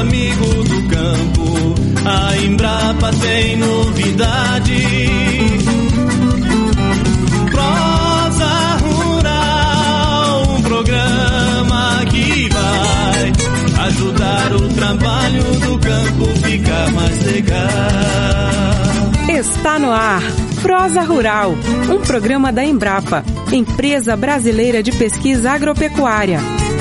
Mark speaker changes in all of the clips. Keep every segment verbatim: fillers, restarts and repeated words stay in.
Speaker 1: amigo do campo, a Embrapa tem novidade. Prosa Rural, um programa que vai ajudar o trabalho do campo ficar mais legal.
Speaker 2: Está no ar Prosa Rural, um programa da Embrapa, Empresa Brasileira de Pesquisa Agropecuária.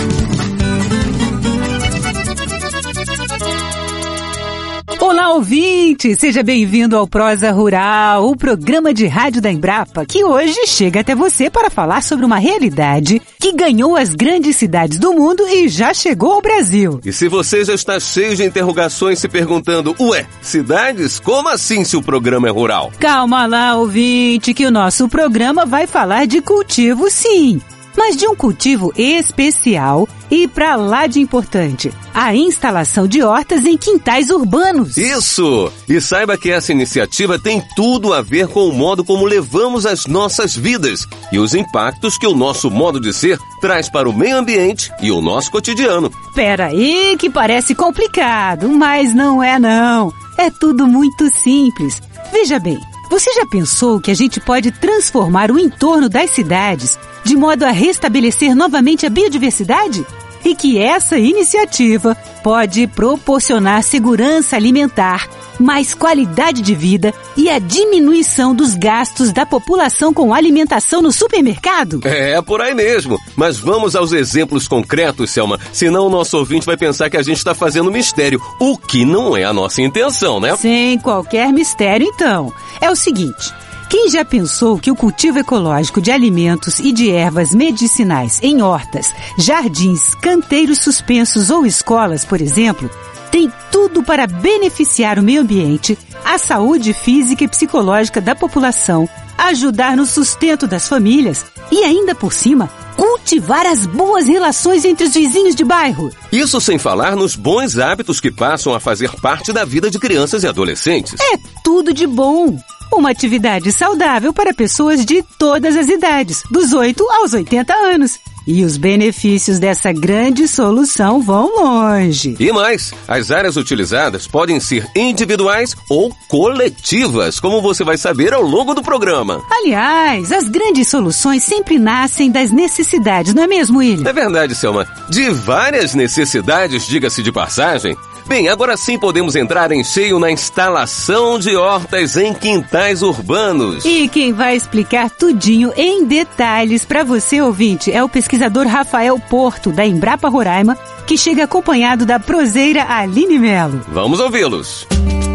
Speaker 3: Olá, ouvinte! Seja bem-vindo ao Prosa Rural, o programa de rádio da Embrapa, que hoje chega até você para falar sobre uma realidade que ganhou as grandes cidades do mundo e já chegou ao Brasil.
Speaker 4: E se você já está cheio de interrogações se perguntando, ué, cidades? Como assim se o programa é rural?
Speaker 3: Calma lá, ouvinte, que o nosso programa vai falar de cultivo, sim. Mas de um cultivo especial e pra lá de importante, a instalação de hortas em quintais urbanos.
Speaker 4: Isso! E saiba que essa iniciativa tem tudo a ver com o modo como levamos as nossas vidas e os impactos que o nosso modo de ser traz para o meio ambiente e o nosso cotidiano.
Speaker 3: Pera aí que parece complicado, mas não é não. É tudo muito simples. Veja bem, você já pensou que a gente pode transformar o entorno das cidades de modo a restabelecer novamente a biodiversidade? E que essa iniciativa pode proporcionar segurança alimentar, mais qualidade de vida e a diminuição dos gastos da população com alimentação no supermercado?
Speaker 4: É, por aí mesmo. Mas vamos aos exemplos concretos, Selma. Senão o nosso ouvinte vai pensar que a gente está fazendo mistério, o que não é a nossa intenção, né?
Speaker 3: Sem qualquer mistério, então. É o seguinte... Quem já pensou que o cultivo ecológico de alimentos e de ervas medicinais em hortas, jardins, canteiros suspensos ou escolas, por exemplo, tem tudo para beneficiar o meio ambiente, a saúde física e psicológica da população, ajudar no sustento das famílias e ainda por cima, cultivar as boas relações entre os vizinhos de bairro?
Speaker 4: Isso sem falar nos bons hábitos que passam a fazer parte da vida de crianças e adolescentes.
Speaker 3: É tudo de bom. Uma atividade saudável para pessoas de todas as idades, dos oito aos oitenta anos. E os benefícios dessa grande solução vão longe.
Speaker 4: E mais, as áreas utilizadas podem ser individuais ou coletivas, como você vai saber ao longo do programa.
Speaker 3: Aliás, as grandes soluções sempre nascem das necessidades, não é mesmo, William?
Speaker 4: É verdade, Selma. De várias necessidades, diga-se de passagem. Bem, agora sim podemos entrar em cheio na instalação de hortas em quintais urbanos.
Speaker 3: E quem vai explicar tudinho em detalhes para você, ouvinte, é o pesquisador Rafael Porto, da Embrapa Roraima, que chega acompanhado da proseira Aline Melo.
Speaker 4: Vamos ouvi-los.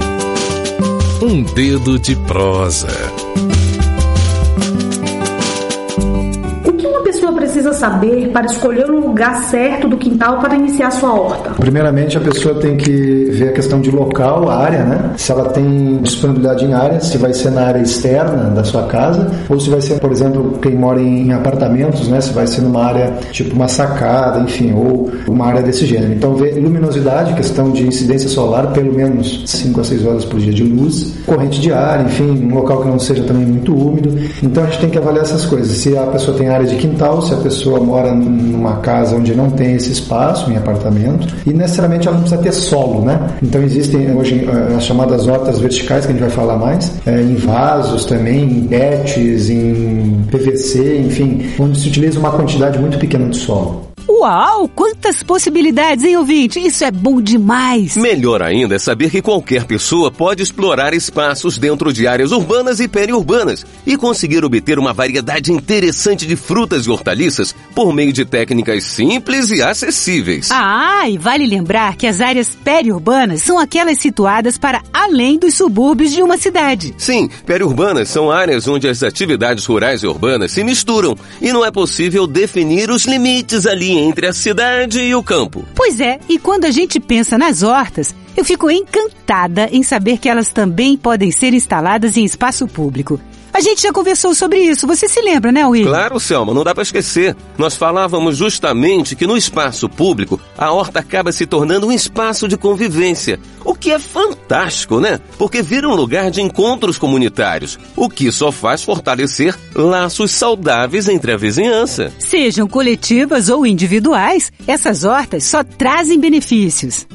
Speaker 5: Um dedo de prosa.
Speaker 6: Precisa saber para escolher o lugar certo do quintal para iniciar sua horta?
Speaker 7: Primeiramente, a pessoa tem que ver a questão de local, a área, né? Se ela tem disponibilidade em área, se vai ser na área externa da sua casa, ou se vai ser, por exemplo, quem mora em apartamentos, né? Se vai ser numa área tipo uma sacada, enfim, ou uma área desse gênero. Então, ver luminosidade, questão de incidência solar, pelo menos cinco a seis horas por dia de luz, corrente de ar, enfim, um local que não seja também muito úmido. Então, a gente tem que avaliar essas coisas. Se a pessoa tem área de quintal, se a pessoa mora numa casa onde não tem esse espaço, em apartamento, e necessariamente ela não precisa ter solo, né? Então existem hoje as chamadas hortas verticais, que a gente vai falar mais, é, em vasos também, em bets, em P V C, enfim, onde se utiliza uma quantidade muito pequena de solo.
Speaker 3: Uau, quantas possibilidades, hein, ouvinte? Isso é bom demais!
Speaker 4: Melhor ainda é saber que qualquer pessoa pode explorar espaços dentro de áreas urbanas e periurbanas e conseguir obter uma variedade interessante de frutas e hortaliças por meio de técnicas simples e acessíveis.
Speaker 3: Ah, e vale lembrar que as áreas periurbanas são aquelas situadas para além dos subúrbios de uma cidade.
Speaker 4: Sim, periurbanas são áreas onde as atividades rurais e urbanas se misturam e não é possível definir os limites ali entre a cidade e o campo.
Speaker 3: Pois é, e quando a gente pensa nas hortas, eu fico encantada em saber que elas também podem ser instaladas em espaço público. A gente já conversou sobre isso, você se lembra, né, Will?
Speaker 4: Claro, Selma, não dá para esquecer. Nós falávamos justamente que no espaço público, a horta acaba se tornando um espaço de convivência, o que é fantástico, né? Porque vira um lugar de encontros comunitários, o que só faz fortalecer laços saudáveis entre a vizinhança.
Speaker 3: Sejam coletivas ou individuais, essas hortas só trazem benefícios.
Speaker 6: Quando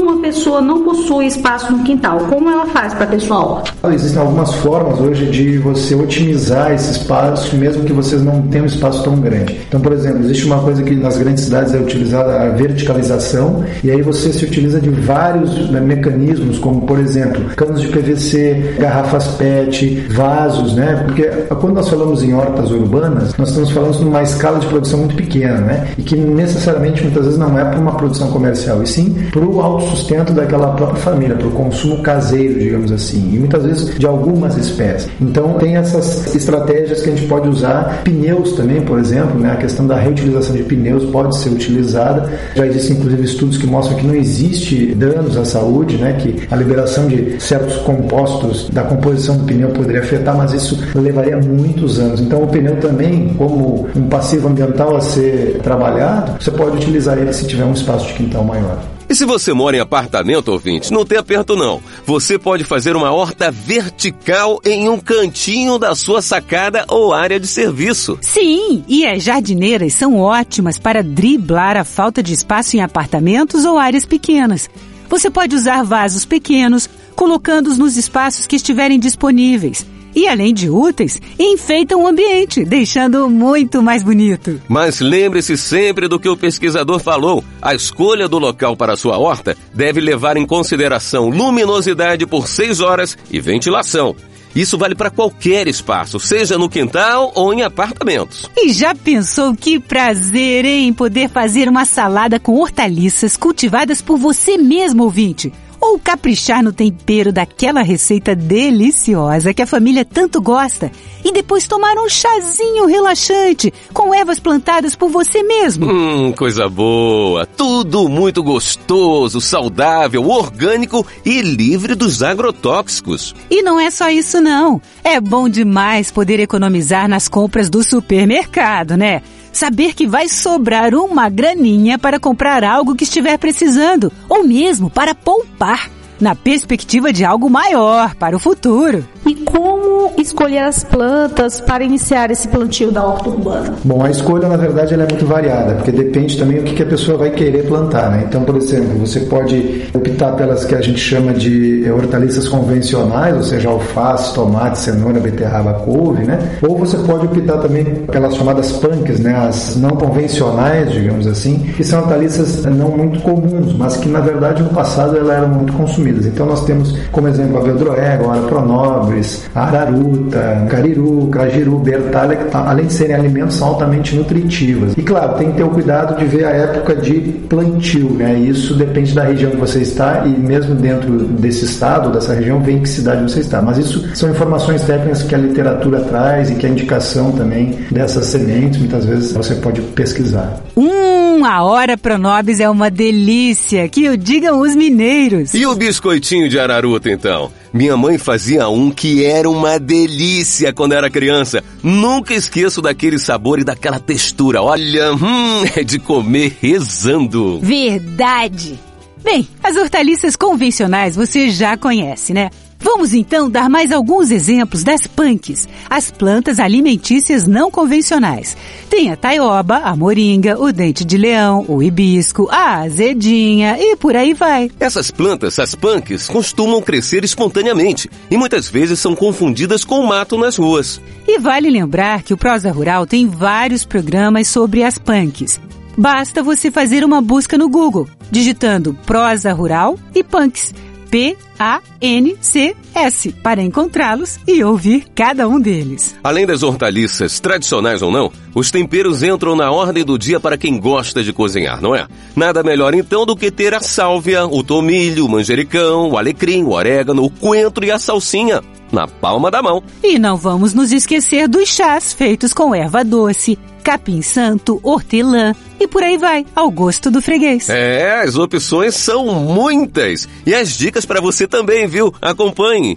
Speaker 6: uma pessoa não possui espaço no quintal, como ela faz para ter sua horta?
Speaker 7: Existem algumas formas hoje de você otimizar esse espaço, mesmo que vocês não tenham um espaço tão grande. Então, por exemplo, existe uma coisa que nas grandes cidades é utilizada, a verticalização, e aí você se utiliza de vários, né, mecanismos, como, por exemplo, canos de P V C, garrafas P E T, vasos, né? Porque quando nós falamos em hortas urbanas, nós estamos falando de uma escala de produção muito pequena, né? E que necessariamente, muitas vezes, não é para uma produção comercial, e sim para o autossustento daquela própria família, para o consumo caseiro, digamos assim, e muitas vezes de algumas espécies. Então, tem essas estratégias que a gente pode usar. Pneus também, por exemplo, né? A questão da reutilização de pneus pode ser utilizada. Já existem, inclusive, estudos que mostram que não existe danos à saúde, né? Que a liberação de certos compostos da composição do pneu poderia afetar, mas isso levaria muitos anos. Então, o pneu também, como um passivo ambiental a ser trabalhado, você pode utilizar ele se tiver um espaço de quintal maior.
Speaker 4: E se você mora em apartamento, ouvinte, não tem aperto não. Você pode fazer uma horta vertical em um cantinho da sua sacada ou área de serviço.
Speaker 3: Sim, e as jardineiras são ótimas para driblar a falta de espaço em apartamentos ou áreas pequenas. Você pode usar vasos pequenos, colocando-os nos espaços que estiverem disponíveis. E, além de úteis, enfeitam o ambiente, deixando muito mais bonito.
Speaker 4: Mas lembre-se sempre do que o pesquisador falou. A escolha do local para a sua horta deve levar em consideração luminosidade por seis horas e ventilação. Isso vale para qualquer espaço, seja no quintal ou em apartamentos.
Speaker 3: E já pensou que prazer, hein? Poder fazer uma salada com hortaliças cultivadas por você mesmo, ouvinte? Ou caprichar no tempero daquela receita deliciosa que a família tanto gosta e depois tomar um chazinho relaxante com ervas plantadas por você mesmo.
Speaker 4: Hum, coisa boa! Tudo muito gostoso, saudável, orgânico e livre dos agrotóxicos.
Speaker 3: E não é só isso não. É bom demais poder economizar nas compras do supermercado, né? Saber que vai sobrar uma graninha para comprar algo que estiver precisando, ou mesmo para poupar, na perspectiva de algo maior para o futuro.
Speaker 6: E como escolher as plantas para iniciar esse plantio da horta urbana?
Speaker 7: Bom, a escolha, na verdade, ela é muito variada, porque depende também do que a pessoa vai querer plantar, né? Então, por exemplo, você pode optar pelas que a gente chama de hortaliças convencionais, ou seja, alface, tomate, cenoura, beterraba, couve, né? Ou você pode optar também pelas chamadas punks, né? As não convencionais, digamos assim, que são hortaliças não muito comuns, mas que, na verdade, no passado elas eram muito consumidas. Então, nós temos, como exemplo, a veldroega, a pronobres, a araruta, cariru, crajiru, bertalha, que, além de serem alimentos, são altamente nutritivas. E, claro, tem que ter o cuidado de ver a época de plantio, né? Isso depende da região que você está e mesmo dentro desse estado, dessa região, vem em que cidade você está. Mas isso são informações técnicas que a literatura traz e que a indicação também dessas sementes, muitas vezes, você pode pesquisar.
Speaker 3: Hum, a hora pronobis é uma delícia, que o digam os mineiros.
Speaker 4: E o biscoitinho de araruta, então? Minha mãe fazia um que era uma delícia quando era criança. Nunca esqueço daquele sabor e daquela textura. Olha, hum, é de comer rezando.
Speaker 3: Verdade. Bem, as hortaliças convencionais você já conhece, né? Vamos então dar mais alguns exemplos das punks, as plantas alimentícias não convencionais. Tem a taioba, a moringa, o dente de leão, o hibisco, a azedinha e por aí vai.
Speaker 4: Essas plantas, as punks, costumam crescer espontaneamente e muitas vezes são confundidas com mato nas ruas.
Speaker 3: E vale lembrar que o Prosa Rural tem vários programas sobre as punks. Basta você fazer uma busca no Google, digitando Prosa Rural e punks. P A N C S, para encontrá-los e ouvir cada um deles.
Speaker 4: Além das hortaliças, tradicionais ou não, os temperos entram na ordem do dia para quem gosta de cozinhar, não é? Nada melhor então do que ter a sálvia, o tomilho, o manjericão, o alecrim, o orégano, o coentro e a salsinha na palma da mão.
Speaker 3: E não vamos nos esquecer dos chás feitos com erva doce, capim-santo, hortelã e por aí vai, ao gosto do freguês.
Speaker 4: É, as opções são muitas. E as dicas para você também, viu? Acompanhe.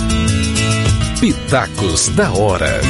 Speaker 5: Pitacos da Hora.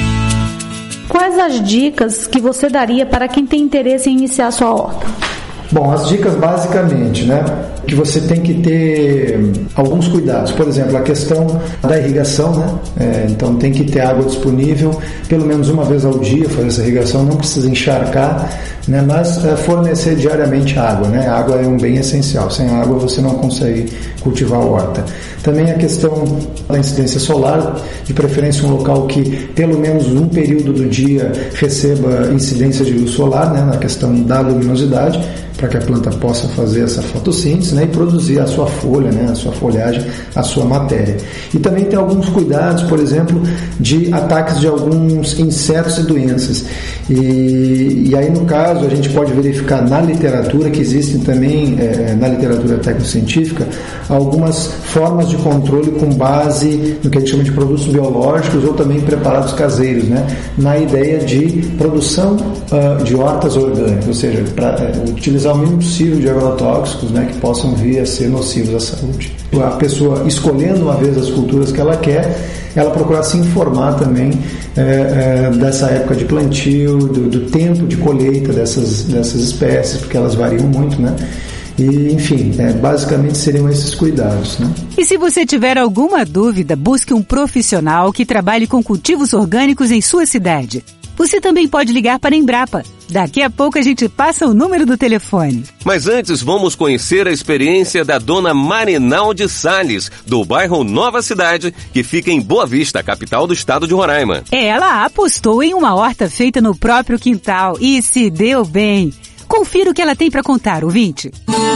Speaker 6: Quais as dicas que você daria para quem tem interesse em iniciar sua horta?
Speaker 7: Bom, as dicas basicamente, né? Que você tem que ter alguns cuidados. Por exemplo, a questão da irrigação, né? É, então tem que ter água disponível pelo menos uma vez ao dia, fazer essa irrigação, não precisa encharcar, né? Mas é, fornecer diariamente água, né? A água é um bem essencial. Sem água você não consegue cultivar a horta. Também a questão da incidência solar, de preferência um local que pelo menos um período do dia receba incidência de luz solar, né? Na questão da luminosidade, para que a planta possa fazer essa fotossíntese, né, e produzir a sua folha, né, a sua folhagem, a sua matéria. E também tem alguns cuidados, por exemplo, de ataques de alguns insetos e doenças. E, e aí, no caso, a gente pode verificar na literatura que existem também, é, na literatura tecnocientífica, algumas formas de controle com base no que a gente chama de produtos biológicos ou também preparados caseiros, né, na ideia de produção uh, de hortas orgânicas, ou seja, para uh, utilizar o mínimo possível de agrotóxicos, né, que possam vir a ser nocivos à saúde. A pessoa escolhendo uma vez as culturas que ela quer, ela procurar se informar também é, é, dessa época de plantio, do, do tempo de colheita dessas, dessas espécies, porque elas variam muito, né? E, enfim, é, basicamente seriam esses cuidados, né?
Speaker 3: E se você tiver alguma dúvida, busque um profissional que trabalhe com cultivos orgânicos em sua cidade. Você também pode ligar para a Embrapa. Daqui a pouco a gente passa o número do telefone.
Speaker 4: Mas antes vamos conhecer a experiência da dona Marinalde Salles, do bairro Nova Cidade, que fica em Boa Vista, capital do estado de Roraima.
Speaker 3: Ela apostou em uma horta feita no próprio quintal e se deu bem. Confira o que ela tem para contar, ouvinte.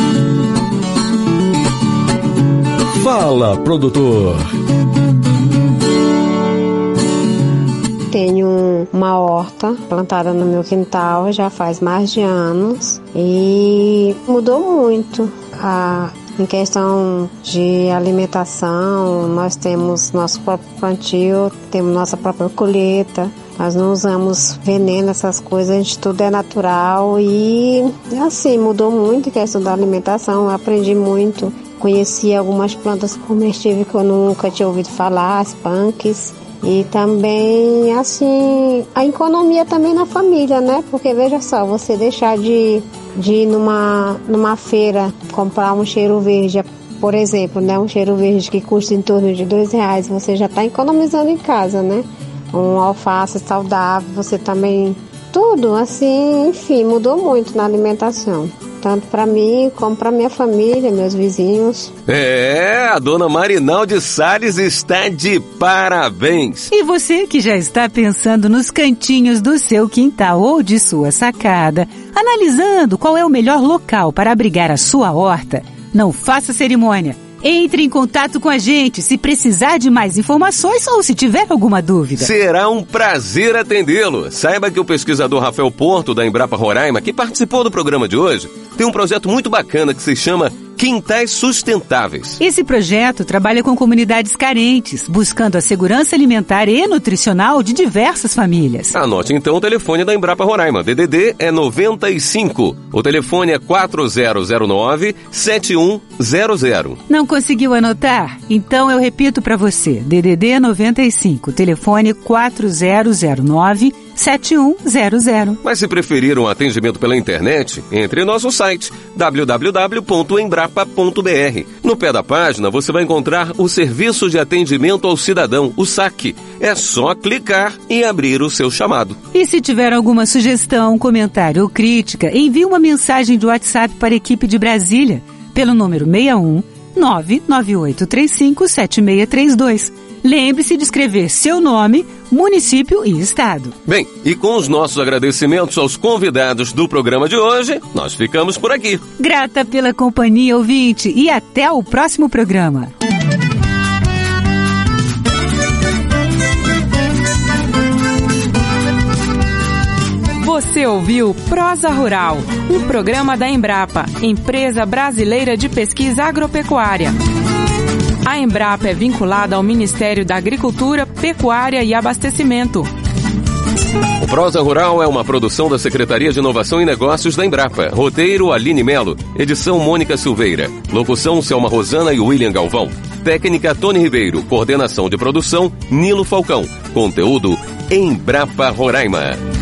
Speaker 5: Fala, produtor.
Speaker 8: Tenho uma horta plantada no meu quintal já faz mais de anos e mudou muito. A, em questão de alimentação, nós temos nosso próprio plantio, temos nossa própria colheita. Nós não usamos veneno, essas coisas, a gente tudo é natural e assim, mudou muito a questão da alimentação. Eu aprendi muito, conheci algumas plantas comestíveis que eu nunca tinha ouvido falar, as punks. E também, assim, a economia também na família, né? Porque, veja só, você deixar de, de ir numa, numa feira comprar um cheiro verde, por exemplo, né? Um cheiro verde que custa em torno de dois reais, você já está economizando em casa, né? Um alface saudável, você também... Tudo, assim, enfim, mudou muito na alimentação. Tanto para mim, como para minha família, meus vizinhos.
Speaker 4: É, a dona Marinalde Salles está de parabéns.
Speaker 3: E você que já está pensando nos cantinhos do seu quintal ou de sua sacada, analisando qual é o melhor local para abrigar a sua horta, não faça cerimônia. Entre em contato com a gente se precisar de mais informações ou se tiver alguma dúvida.
Speaker 4: Será um prazer atendê-lo. Saiba que o pesquisador Rafael Porto, da Embrapa Roraima, que participou do programa de hoje, tem um projeto muito bacana que se chama Quintais Sustentáveis.
Speaker 3: Esse projeto trabalha com comunidades carentes, buscando a segurança alimentar e nutricional de diversas famílias.
Speaker 4: Anote então o telefone da Embrapa Roraima. D D D é noventa e cinco. O telefone é quatro zero zero nove, sete um zero zero.
Speaker 3: Não conseguiu anotar? Então eu repito para você. D D D noventa e cinco. Telefone quatro zero zero nove, sete um zero zero.
Speaker 4: Mas se preferir um atendimento pela internet, entre em nosso site w w w ponto embrapa ponto b r. No pé da página você vai encontrar o Serviço de Atendimento ao Cidadão, o S A C. É só clicar e abrir o seu chamado.
Speaker 3: E se tiver alguma sugestão, comentário ou crítica, envie uma mensagem de WhatsApp para a equipe de Brasília pelo número seis um nove nove oito três cinco sete seis três dois. Lembre-se de escrever seu nome, município e estado.
Speaker 4: Bem, e com os nossos agradecimentos aos convidados do programa de hoje, nós ficamos por aqui.
Speaker 3: Grata pela companhia, ouvinte, e até o próximo programa.
Speaker 2: Você ouviu Prosa Rural, um programa da Embrapa, Empresa Brasileira de Pesquisa Agropecuária. A Embrapa é vinculada ao Ministério da Agricultura, Pecuária e Abastecimento.
Speaker 4: O Prosa Rural é uma produção da Secretaria de Inovação e Negócios da Embrapa. Roteiro Aline Melo. Edição Mônica Silveira. Locução Selma Rosana e William Galvão. Técnica Tony Ribeiro. Coordenação de produção Nilo Falcão. Conteúdo Embrapa Roraima.